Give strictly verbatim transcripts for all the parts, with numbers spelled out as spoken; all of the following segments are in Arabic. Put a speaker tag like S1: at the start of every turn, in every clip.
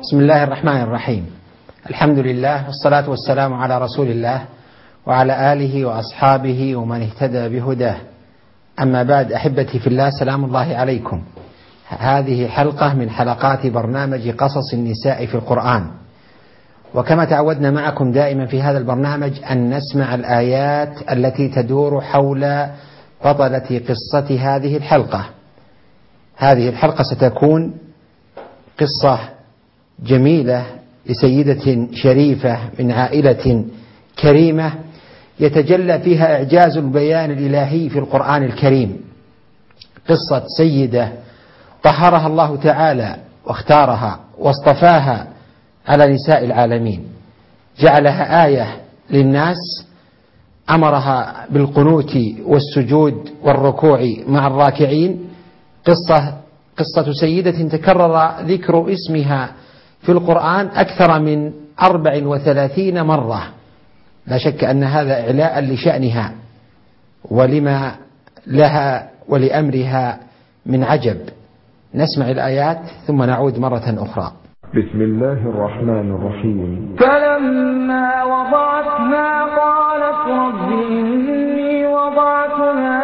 S1: بسم الله الرحمن الرحيم. الحمد لله والصلاة والسلام على رسول الله وعلى آله وأصحابه ومن اهتدى بهداه. أما بعد، أحبتي في الله، سلام الله عليكم. هذه حلقة من حلقات برنامج قصص النساء في القرآن، وكما تعودنا معكم دائما في هذا البرنامج أن نسمع الآيات التي تدور حول بطلة قصة هذه الحلقة. هذه الحلقة ستكون قصة جميلة لسيدة شريفة من عائلة كريمة يتجلى فيها إعجاز البيان الإلهي في القرآن الكريم. قصة سيدة طهرها الله تعالى واختارها واصطفاها على نساء العالمين، جعلها آية للناس، أمرها بالقنوت والسجود والركوع مع الراكعين. قصة قصة سيدة تكرر ذكر اسمها في القرآن أكثر من أربع وثلاثين مرة. لا شك أن هذا إعلاء لشأنها ولما لها ولأمرها من عجب. نسمع الآيات ثم نعود مرة أخرى.
S2: بسم الله الرحمن الرحيم.
S3: فلما وضعتها قالت رب إني وضعتها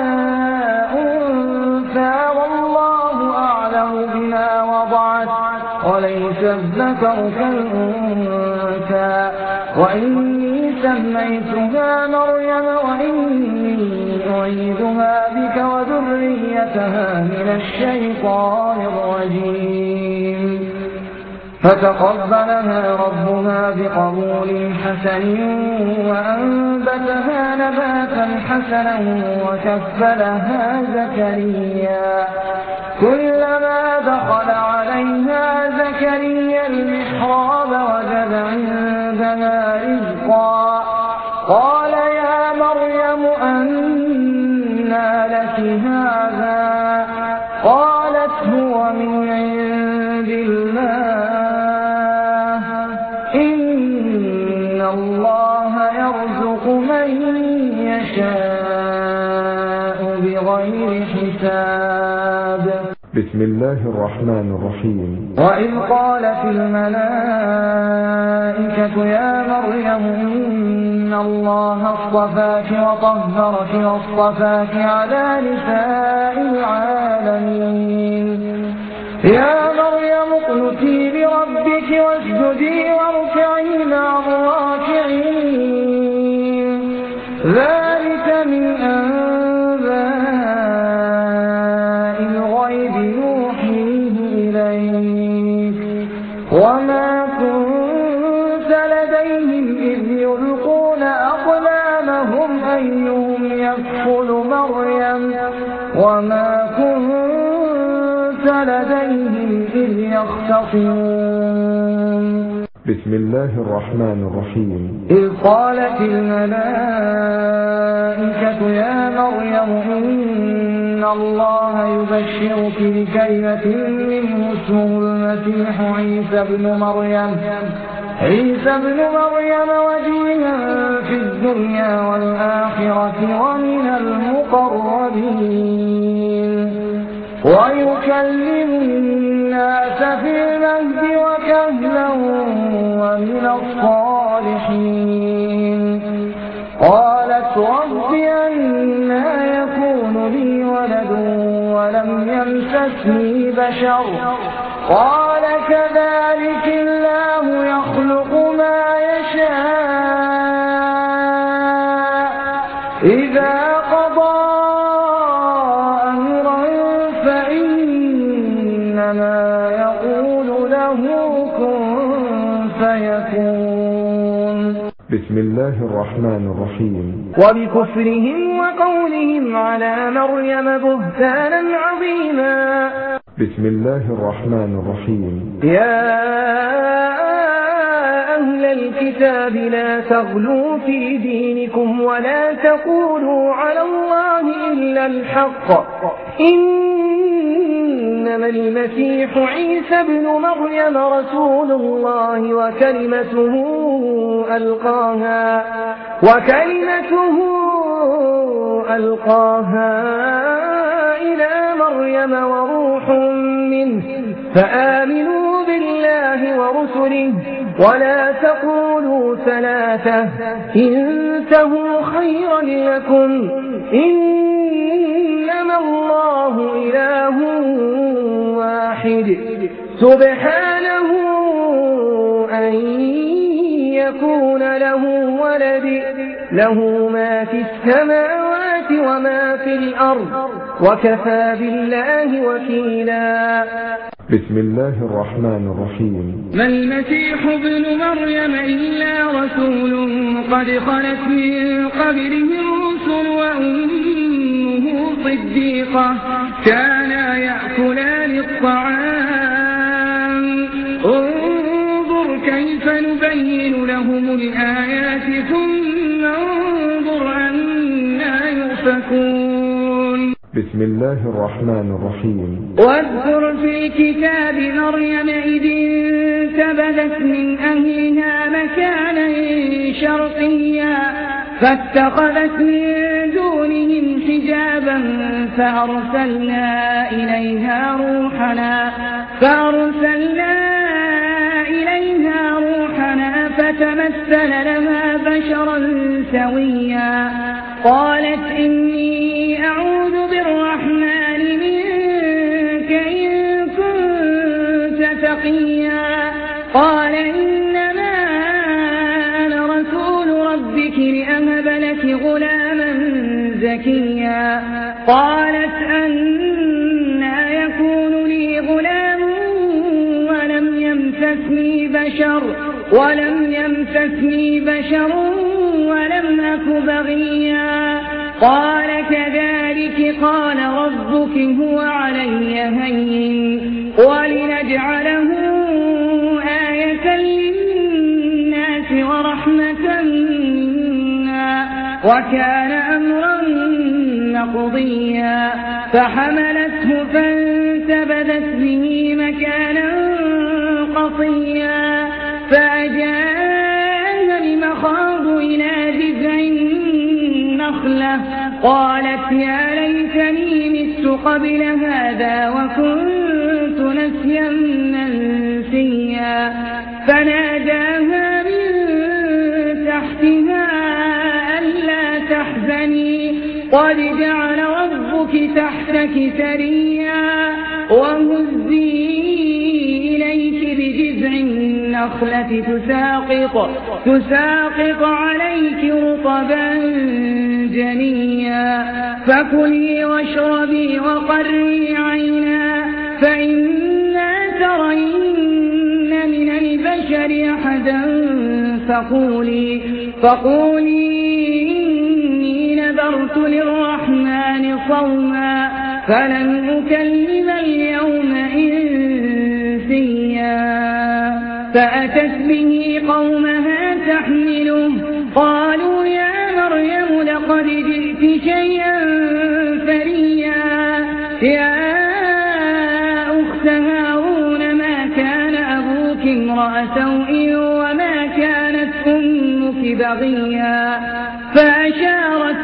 S3: أنثى والله أعلم بما وضعت وليس الذكر كالأنثى وإني سميتها مريم وإني أعيذها بك وذريتها من الشيطان الرجيم. فتقبلها ربها بقبول حسن وأنبتها نباتا حسنا وكفلها زكريا. كلما دخل عليها زكريا المحراب وجد عندها رزقا قال يا مريم أنى لك هذا؟ قالت هو من عند الله إن الله يرزق من يشاء بغير حساب.
S2: بسم الله الرحمن الرحيم.
S3: وإذ قالت الملائكة يا مريم إن الله اصطفاك وطهرك واصطفاك على نساء العالمين. يا مريم اقنتي لربك واسجدي واركعي مع الراكعين. ذلك من أنباء الغيب نوحيه إليك وما كنت لديهم إذ يلقون أقلامهم أيهم يكفل مريم وما كنت لديهم إذ يختصمون.
S2: بسم الله الرحمن الرحيم.
S3: إذ قالت الملائكة يا مريم إن الله يبشرك بكلمة منه اسمه المسيح عيسى ابن مريم عيسى ابن مريم وجيها في الدنيا والآخرة ومن المقربين ويكلم الناس في المهد وكهلا ومن الصالحين. قالت رب أنى يكون لي ولد ولم يمسسني بشر قال كذلك الله يخلق ما يشاء إذا قضى أمرا فإنما يقول له كن فيكون.
S2: بسم الله الرحمن الرحيم.
S3: وبكفرهم وقولهم على مريم بهتانا عظيما.
S2: بسم الله الرحمن الرحيم.
S3: يا أهل الكتاب لا تغلوا في دينكم ولا تقولوا على الله إلا الحق إنما المسيح عيسى ابن مريم رسول الله وكلمته ألقاها وكلمته ألقاها إلى مريم وروح منه فآمنوا بالله ورسله ولا تقولوا ثلاثة انتهوا خيرا لكم إنما الله إله واحد سبحانه أن يكون له ولد له ما في السماوات وما في الأرض وكفى بالله وكيلا.
S2: بسم الله الرحمن الرحيم.
S4: ما المسيح ابن مريم إلا رسول قد خلت من قبله الرسل وأمه صديقة كانا يأكلان الطعام انظر كيف نبين لهم الآيات ثم انظر أنا يؤفكون.
S2: بسم الله الرحمن الرحيم.
S4: واذكر في الكتاب مريم إذ انتبذت من أهلها مكانا شرقيا فاتخذت من دونهم حجابا فأرسلنا إليها روحنا فأرسلنا إليها روحنا فتمثل لها بشرا سويا قالت إني أعوذ بالرحمن منك إن كنت تقيا قال إنما أنا رسول ربك لأهب لك غلاما زكيا قالت أنى يكون لي غلام ولم يمسسني بشر ولم يمسسني بشر ولم أك بغيا قال كذلك قال ربك هو علي هين ولنجعله آية للناس ورحمة منا وكان أمرا مقضيا فحملته فانتبذت به مكانا قصيا فأجاءها المخاض إلى جذع النخلة قالت يا ليتني مت قبل هذا وكنت نسيا منسيا فناداها من تحتها ألا تحزني قد جعل ربك تحتك سريا وهزي إليك بجذع النخلة تساقط, تساقط عليك رطبا جنيا فكلي واشربي وقري عينا فإما ترين من البشر أحدا فقولي, فقولي إني نذرت للرحمن صوما فلن أكلم اليوم إنسيا فأتت به قومها تحمله قالوا يا مريم لقد جئت شيئا فريا يا أخت هارون ما كان أبوك امرأ سوء وما كانت أمك بغيا فأشارت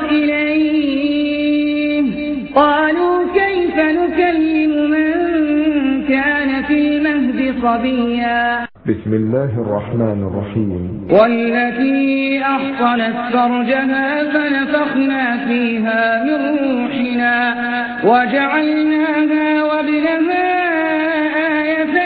S4: إليه قالوا كيف نكلم من كان في المهد صبيا.
S2: بسم الله الرحمن الرحيم.
S4: والتي أحصنت فرجها فنفخنا فيها من روحنا وجعلناها وابنها آية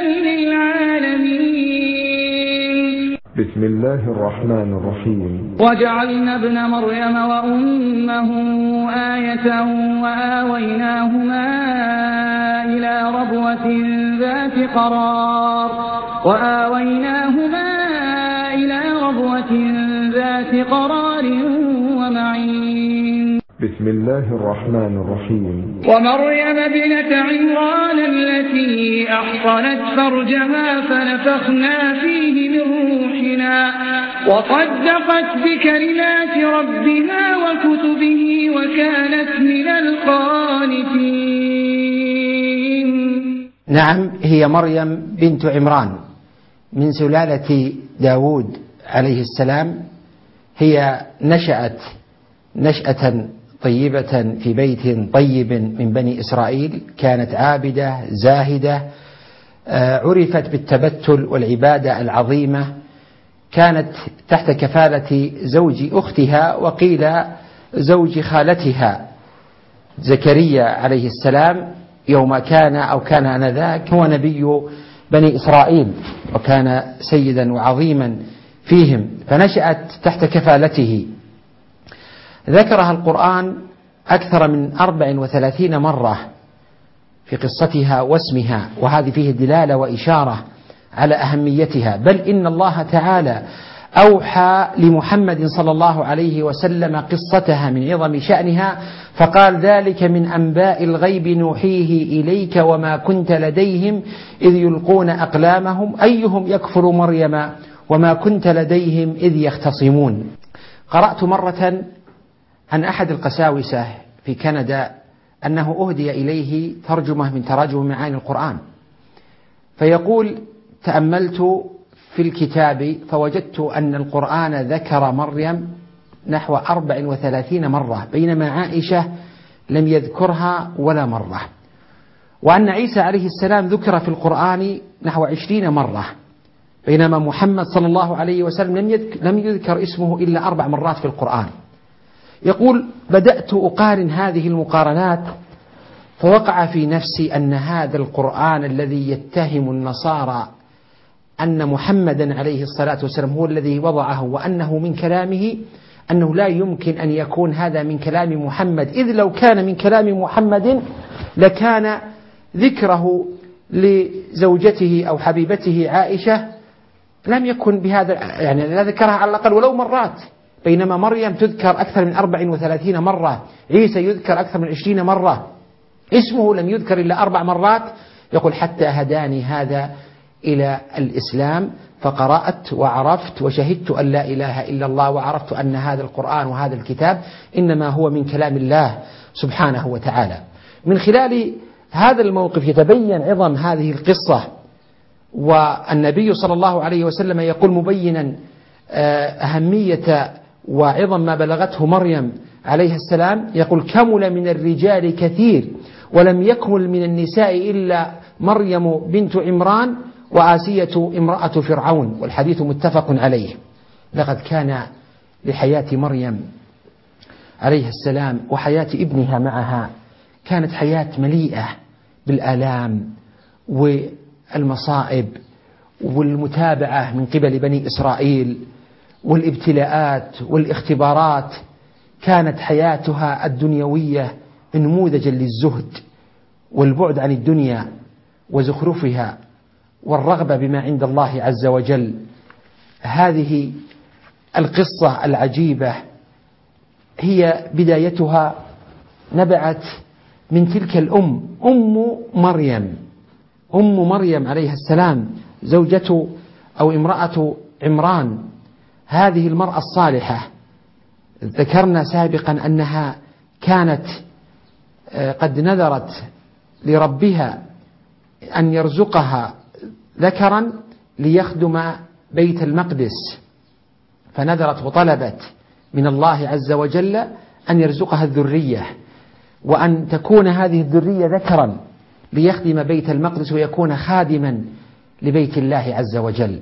S4: للعالمين.
S2: بسم الله الرحمن الرحيم.
S4: وجعلنا ابن مريم وأمه آية وآويناهما إلى ربوة ذات قرار وآويناهما إلى ربوة ذات قرار ومعين.
S2: بسم الله الرحمن الرحيم.
S4: ومريم ابنة عمران التي أحصنت فرجها فنفخنا فيه من روحنا وصدقت بكلمات ربها وكتبه وكانت من القانتين.
S1: نعم، هي مريم بنت عمران من سلالة داود عليه السلام. هي نشأت نشأة طيبة في بيت طيب من بني إسرائيل، كانت عابدة زاهدة عرفت بالتبتل والعبادة العظيمة، كانت تحت كفالة زوج أختها وقيل زوج خالتها زكريا عليه السلام، يوم كان أو كان آنذاك هو نبي بني إسرائيل وكان سيدا وعظيما فيهم، فنشأت تحت كفالته. ذكرها القرآن أكثر من أربع وثلاثين مرة في قصتها واسمها، وهذه فيه دلالة وإشارة على أهميتها. بل إن الله تعالى أوحى لمحمد صلى الله عليه وسلم قصتها من عظم شأنها، فقال: ذلك من أنباء الغيب نوحيه إليك وما كنت لديهم إذ يلقون أقلامهم أيهم يكفر مريم وما كنت لديهم إذ يختصمون. قرأت مرة عن أحد القساوسة في كندا أنه أهدي إليه ترجمة من تراجم معاني القرآن، فيقول: تأملت في الكتاب فوجدت أن القرآن ذكر مريم نحو أربع وثلاثين مرة، بينما عائشة لم يذكرها ولا مرة، وأن عيسى عليه السلام ذكر في القرآن نحو عشرين مرة، بينما محمد صلى الله عليه وسلم لم يذكر اسمه إلا أربع مرات في القرآن. يقول: بدأت أقارن هذه المقارنات فوقع في نفسي أن هذا القرآن الذي يتهم النصارى أن محمدا عليه الصلاة والسلام هو الذي وضعه وأنه من كلامه، أنه لا يمكن أن يكون هذا من كلام محمد، إذ لو كان من كلام محمد لكان ذكره لزوجته أو حبيبته عائشة لم يكن بهذا، يعني لا ذكرها على الأقل ولو مرات، بينما مريم تذكر أكثر من أربع وثلاثين مرة، عيسى يذكر أكثر من عشرين مرة، اسمه لم يذكر إلا أربع مرات. يقول: حتى هداني هذا إلى الإسلام، فقرأت وعرفت وشهدت أن لا إله إلا الله، وعرفت أن هذا القرآن وهذا الكتاب إنما هو من كلام الله سبحانه وتعالى. من خلال هذا الموقف يتبين عظم هذه القصة، والنبي صلى الله عليه وسلم يقول مبينا أهمية وعظم ما بلغته مريم عليه السلام، يقول: كمل من الرجال كثير ولم يكمل من النساء إلا مريم بنت عمران وآسية امرأة فرعون، والحديث متفق عليه. لقد كان لحياة مريم عليه السلام وحياة ابنها معها كانت حياة مليئة بالآلام والمصائب والمتابعة من قبل بني إسرائيل والابتلاءات والاختبارات. كانت حياتها الدنيوية نموذجا للزهد والبعد عن الدنيا وزخرفها والرغبة بما عند الله عز وجل. هذه القصة العجيبة هي بدايتها نبعت من تلك الأم، أم مريم، أم مريم عليه السلام، زوجة أو امرأة عمران، هذه المرأة الصالحة. ذكرنا سابقا أنها كانت قد نذرت لربها أن يرزقها ذكرا ليخدم بيت المقدس، فنذرت وطلبت من الله عز وجل أن يرزقها الذرية، وأن تكون هذه الذرية ذكرا ليخدم بيت المقدس ويكون خادما لبيت الله عز وجل.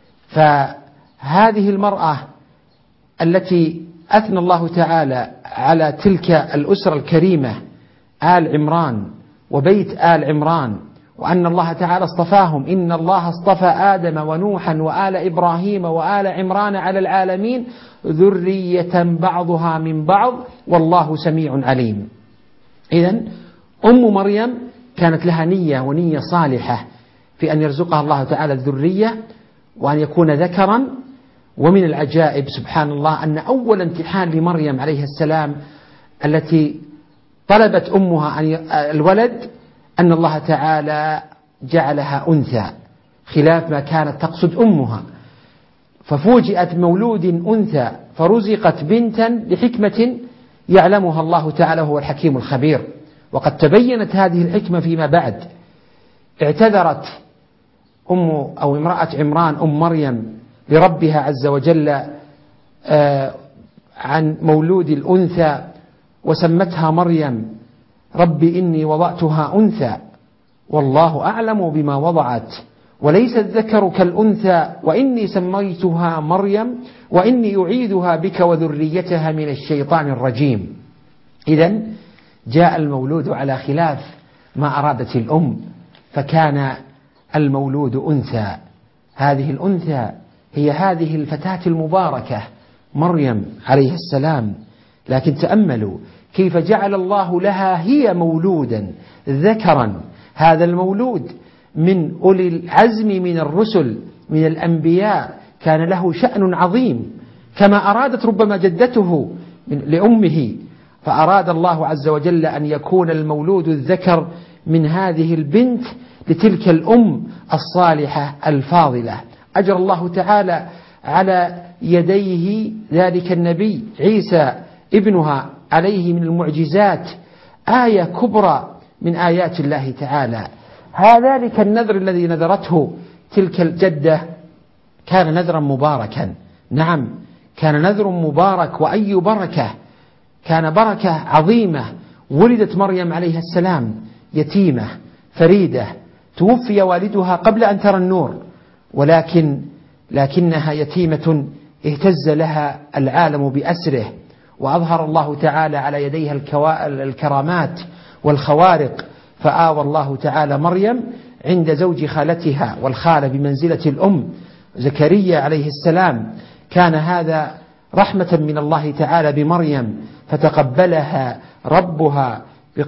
S1: فهذه المرأة التي أثنى الله تعالى على تلك الأسرة الكريمة آل عمران وبيت آل عمران، وأن الله تعالى اصطفاهم: إن الله اصطفى آدم ونوحا وآل إبراهيم وآل عمران على العالمين ذرية بعضها من بعض والله سميع عليم. إذن أم مريم كانت لها نية ونية صالحة في أن يرزقها الله تعالى الذرية وأن يكون ذكرا. ومن العجائب سبحان الله أن أول امتحان لمريم عليه السلام التي طلبت أمها الولد أن الله تعالى جعلها أنثى خلاف ما كانت تقصد أمها، ففوجئت مولود أنثى فرزقت بنتا لحكمة يعلمها الله تعالى هو الحكيم الخبير. وقد تبينت هذه الحكمة فيما بعد. اعتذرت أم أو امرأة عمران أم مريم لربها عز وجل عن مولود الأنثى وسمتها مريم: ربي إني وضعتها أنثى والله أعلم بما وضعت وليس الذكر كالأنثى وإني سميتها مريم وإني أعيذها بك وذريتها من الشيطان الرجيم. إذن جاء المولود على خلاف ما أرادت الأم، فكان المولود أنثى. هذه الأنثى هي هذه الفتاة المباركة مريم عليه السلام، لكن تأملوا كيف جعل الله لها هي مولودا ذكرا. هذا المولود من أولي العزم من الرسل من الأنبياء، كان له شأن عظيم، كما أرادت ربما جدته لأمه، فأراد الله عز وجل أن يكون المولود الذكر من هذه البنت لتلك الأم الصالحة الفاضلة. أجرى الله تعالى على يديه ذلك النبي عيسى ابنها عليه من المعجزات آية كبرى من آيات الله تعالى. هذلك النذر الذي نذرته تلك الجدة كان نذرا مباركا، نعم كان نذر مبارك، وأي بركة، كان بركة عظيمة. ولدت مريم عليه السلام يتيمة فريدة، توفي والدها قبل أن ترى النور، ولكن لكنها يتيمة اهتز لها العالم بأسره، وأظهر الله تعالى على يديها الكرامات والخوارق، فآوى الله تعالى مريم عند زوج خالتها، والخالة بمنزلة الأم زكريا عليه السلام. كان هذا رحمة من الله تعالى بمريم، فتقبلها ربها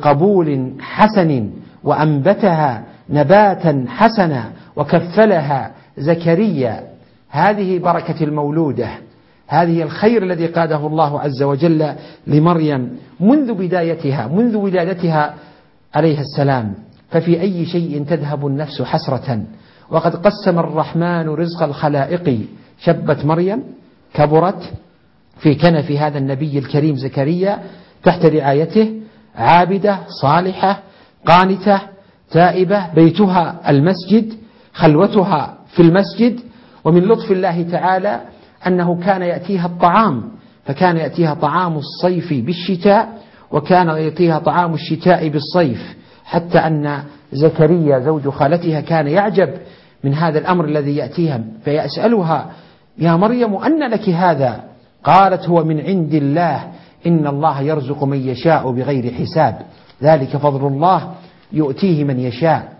S1: بقبول حسن وأنبتها نباتا حسنا وكفلها زكريا. هذه بركة المولودة، هذه الخير الذي قاده الله عز وجل لمريم منذ بدايتها، منذ ولادتها عليه السلام. ففي أي شيء تذهب النفس حسرة، وقد قسم الرحمن رزق الخلائق. شبت مريم كبرت في كنف هذا النبي الكريم زكريا تحت رعايته، عابدة صالحة قانتة تائبة، بيتها المسجد، خلوتها في المسجد. ومن لطف الله تعالى أنه كان يأتيها الطعام، فكان يأتيها طعام الصيف بالشتاء، وكان يأتيها طعام الشتاء بالصيف، حتى أن زكريا زوج خالتها كان يعجب من هذا الأمر الذي يأتيها، فيسألها: يا مريم أن لك هذا؟ قالت: هو من عند الله، إن الله يرزق من يشاء بغير حساب، ذلك فضل الله يؤتيه من يشاء.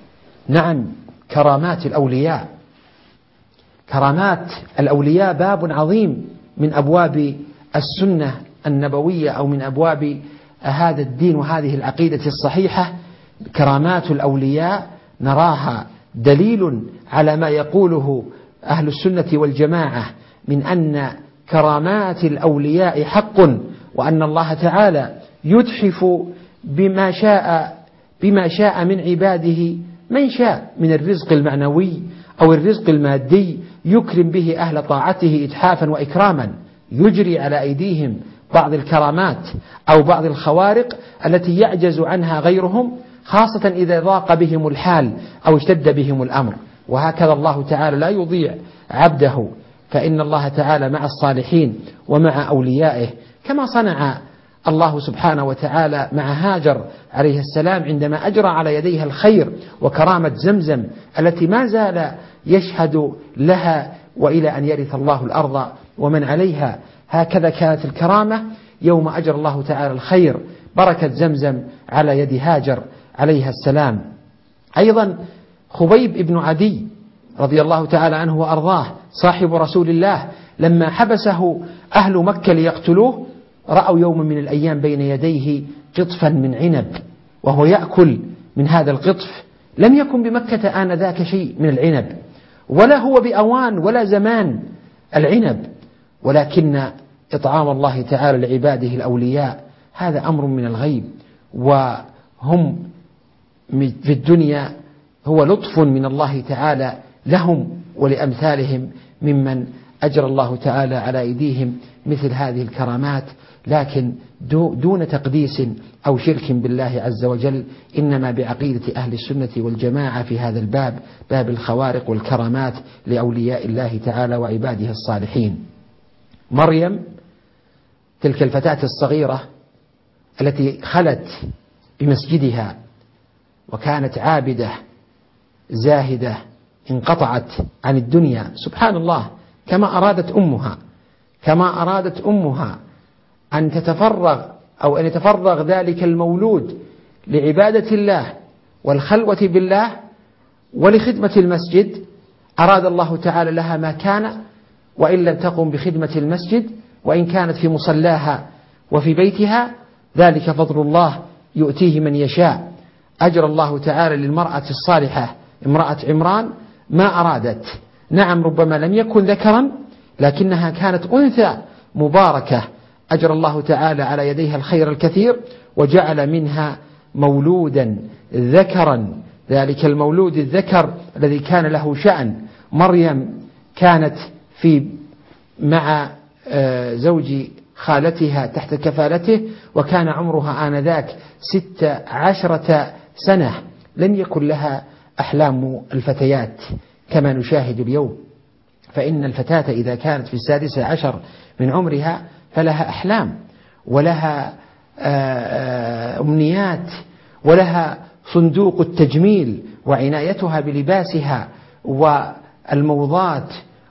S1: نعم، كرامات الأولياء، كرامات الأولياء باب عظيم من أبواب السنة النبوية، أو من أبواب هذا الدين وهذه العقيدة الصحيحة. كرامات الأولياء نراها دليل على ما يقوله أهل السنة والجماعة من أن كرامات الأولياء حق، وأن الله تعالى يتحف بما شاء بما شاء من عباده من شاء من الرزق المعنوي أو الرزق المادي، يكرم به أهل طاعته إتحافا وإكراما، يجري على أيديهم بعض الكرامات أو بعض الخوارق التي يعجز عنها غيرهم، خاصة إذا ضاق بهم الحال أو اشتد بهم الأمر. وهكذا الله تعالى لا يضيع عبده، فإن الله تعالى مع الصالحين ومع أوليائه، كما صنع الله سبحانه وتعالى مع هاجر عليه السلام عندما أجرى على يديها الخير، وكرامة زمزم التي ما زال يشهد لها وإلى أن يرث الله الأرض ومن عليها. هكذا كانت الكرامة يوم أجرى الله تعالى الخير، بركة زمزم على يد هاجر عليها السلام. أيضا خبيب بن عدي رضي الله تعالى عنه وأرضاه صاحب رسول الله، لما حبسه أهل مكة ليقتلوه، رأوا يوم من الأيام بين يديه قطفا من عنب وهو يأكل من هذا القطف. لم يكن بمكة آنذاك شيء من العنب، ولا هو بأوان ولا زمان العنب، ولكن إطعام الله تعالى لعباده الأولياء هذا أمر من الغيب، وهم في الدنيا هو لطف من الله تعالى لهم ولأمثالهم ممن أجرى الله تعالى على أيديهم مثل هذه الكرامات، لكن دون تقديس أو شرك بالله عز وجل، إنما بعقيدة أهل السنة والجماعة في هذا الباب، باب الخوارق والكرامات لأولياء الله تعالى وعباده الصالحين. مريم تلك الفتاة الصغيرة التي خلت بمسجدها وكانت عابدة زاهدة انقطعت عن الدنيا، سبحان الله، كما أرادت أمها كما أرادت أمها أن تتفرغ أو أن يتفرغ ذلك المولود لعبادة الله والخلوة بالله ولخدمة المسجد، أراد الله تعالى لها ما كان، وإن لم تقم بخدمة المسجد وإن كانت في مصلاها وفي بيتها، ذلك فضل الله يؤتيه من يشاء. أجرى الله تعالى للمرأة الصالحة امرأة عمران ما أرادت. نعم، ربما لم يكن ذكرا، لكنها كانت أنثى مباركة، أجرى الله تعالى على يديها الخير الكثير، وجعل منها مولودا ذكرا. ذلك المولود الذكر الذي كان له شأن. مريم كانت في مع زوج خالتها تحت كفالته، وكان عمرها آنذاك ست عشرة سنة. لم يكن لها أحلام الفتيات كما نشاهد اليوم، فإن الفتاة إذا كانت في السادسة عشر من عمرها فلها أحلام ولها أمنيات ولها صندوق التجميل وعنايتها بلباسها والموضات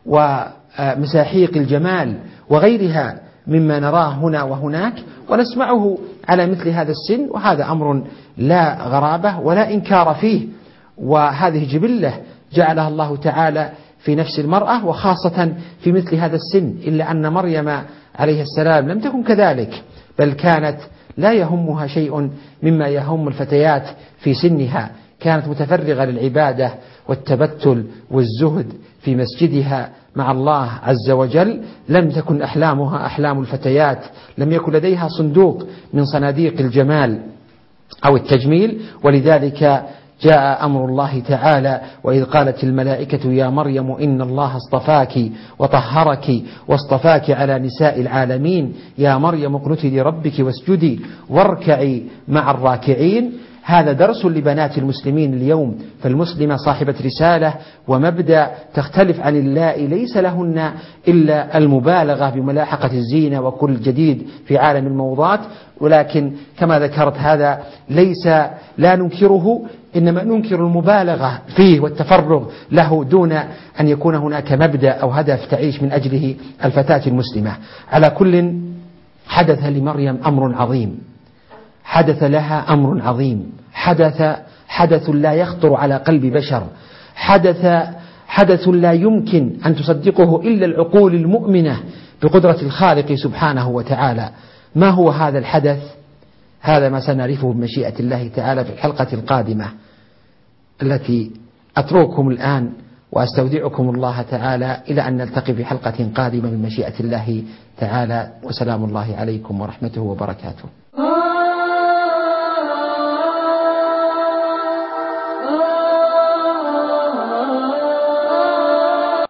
S1: ومساحيق الجمال وغيرها مما نراه هنا وهناك ونسمعه على مثل هذا السن، وهذا أمر لا غرابة ولا إنكار فيه، وهذه جبلة جعلها الله تعالى في نفس المرأة وخاصة في مثل هذا السن. إلا أن مريم عليه السلام لم تكن كذلك، بل كانت لا يهمها شيء مما يهم الفتيات في سنها، كانت متفرغة للعبادة والتبتل والزهد في مسجدها مع الله عز وجل. لم تكن أحلامها أحلام الفتيات، لم يكن لديها صندوق من صناديق الجمال أو التجميل. ولذلك جاء أمر الله تعالى: وإذ قالت الملائكة يا مريم إن الله اصطفاك وطهرك واصطفاك على نساء العالمين يا مريم اقنتي لربك واسجدي واركعي مع الراكعين. هذا درس لبنات المسلمين اليوم، فالمسلمة صاحبة رسالة ومبدأ تختلف عن اللائي ليس لهن إلا المبالغة بملاحقة الزينة وكل جديد في عالم الموضات. ولكن كما ذكرت هذا ليس لا ننكره، إنما ننكر المبالغة فيه والتفرغ له دون أن يكون هناك مبدأ أو هدف تعيش من أجله الفتاة المسلمة. على كل، حدث لمريم أمر عظيم، حدث لها أمر عظيم، حدث حدث لا يخطر على قلب بشر، حدث حدث لا يمكن أن تصدقه إلا العقول المؤمنة بقدرة الخالق سبحانه وتعالى. ما هو هذا الحدث؟ هذا ما سنعرفه بمشيئة الله تعالى في الحلقة القادمة التي أترككم الآن، وأستودعكم الله تعالى إلى أن نلتقي في حلقة قادمة من مشيئة الله تعالى، وسلام الله عليكم ورحمته وبركاته.